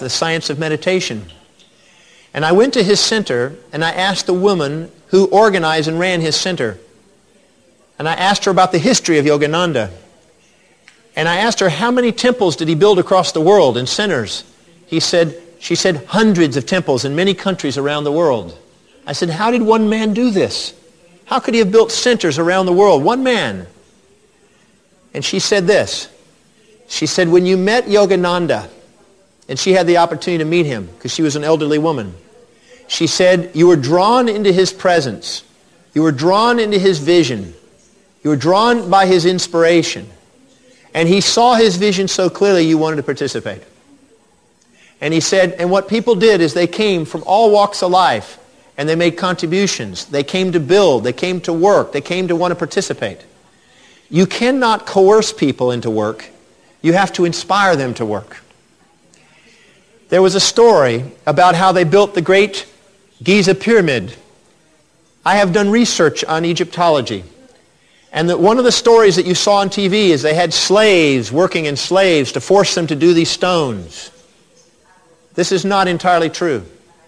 the science of meditation. And I went to his center and I asked the woman who organized and ran his center. And I asked her about the history of Yogananda. And I asked her, how many temples did he build across the world and centers? She said, hundreds of temples in many countries around the world. I said, how did one man do this? How could he have built centers around the world? One man. And she said this. She said, when you met Yogananda, and she had the opportunity to meet him because she was an elderly woman, she said, you were drawn into his presence. You were drawn into his vision. You were drawn by his inspiration. And he saw his vision so clearly you wanted to participate. And he said, and what people did is they came from all walks of life and they made contributions. They came to build. They came to work. They came to want to participate. You cannot coerce people into work. You have to inspire them to work. There was a story about how they built the great Giza pyramid. I have done research on Egyptology. And one of the stories that you saw on TV is they had slaves working in slaves to force them to do these stones. This is not entirely true.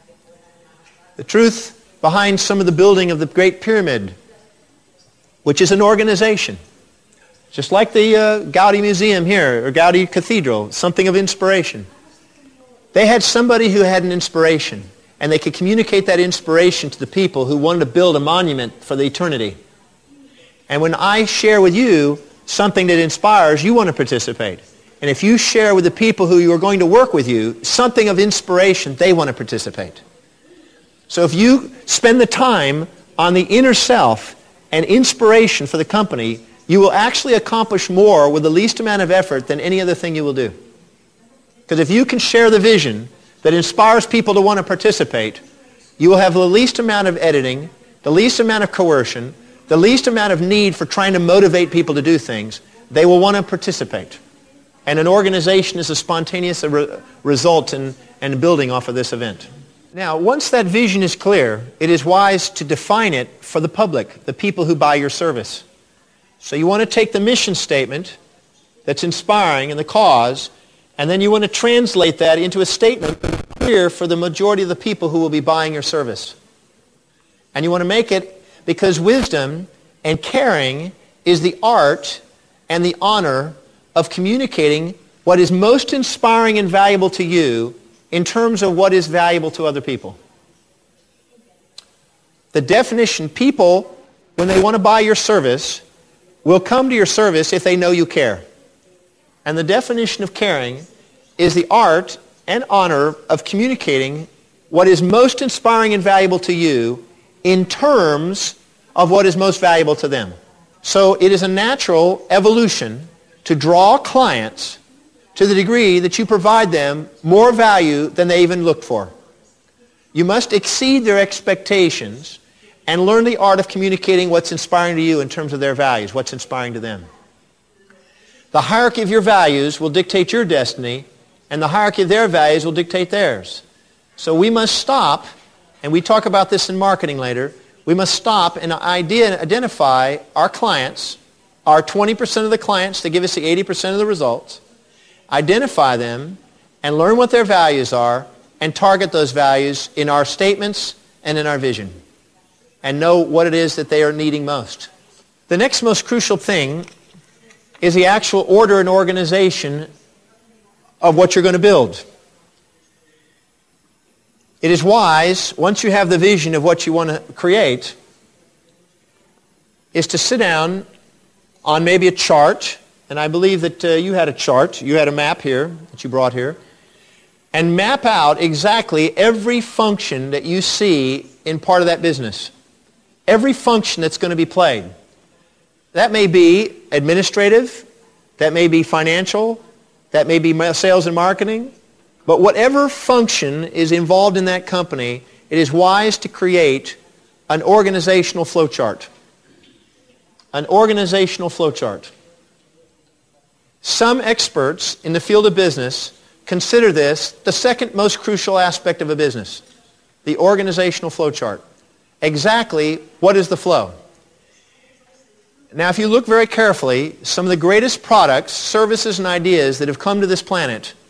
The truth behind some of the building of the Great Pyramid, which is an organization, just like the Gaudi Museum here, or Gaudi Cathedral, something of inspiration. They had somebody who had an inspiration, and they could communicate that inspiration to the people who wanted to build a monument for the eternity. And when I share with you something that inspires, you want to participate. And if you share with the people who you are going to work with you something of inspiration, they want to participate. So if you spend the time on the inner self and inspiration for the company, you will actually accomplish more with the least amount of effort than any other thing you will do. Because if you can share the vision that inspires people to want to participate, you will have the least amount of editing, the least amount of coercion, the least amount of need for trying to motivate people to do things. They will want to participate. And an organization is a spontaneous result in building off of this event. Now, once that vision is clear, it is wise to define it for the public, the people who buy your service. So you want to take the mission statement that's inspiring and the cause, and then you want to translate that into a statement that's clear for the majority of the people who will be buying your service. And you want to make it because wisdom and caring is the art and the honor of communicating what is most inspiring and valuable to you in terms of what is valuable to other people. The definition, people, when they want to buy your service, will come to your service if they know you care. And the definition of caring is the art and honor of communicating what is most inspiring and valuable to you in terms of what is most valuable to them. So it is a natural evolution to draw clients to the degree that you provide them more value than they even looked for. You must exceed their expectations and learn the art of communicating what's inspiring to you in terms of their values, what's inspiring to them. The hierarchy of your values will dictate your destiny, and the hierarchy of their values will dictate theirs. So we must stop, and we talk about this in marketing later, we must stop and identify our clients, our 20% of the clients that give us the 80% of the results, identify them, and learn what their values are, and target those values in our statements and in our vision, and know what it is that they are needing most. The next most crucial thing is the actual order and organization of what you're going to build. It is wise, once you have the vision of what you want to create, is to sit down on maybe a chart, and I believe that you had a chart, you had a map here that you brought here, and map out exactly every function that you see in part of that business. Every function that's going to be played. That may be administrative, that may be financial, that may be sales and marketing, but whatever function is involved in that company, it is wise to create an organizational flowchart. An organizational flowchart. Some experts in the field of business consider this the second most crucial aspect of a business, the organizational flowchart. Exactly what is the flow? Now, if you look very carefully, some of the greatest products, services, and ideas that have come to this planet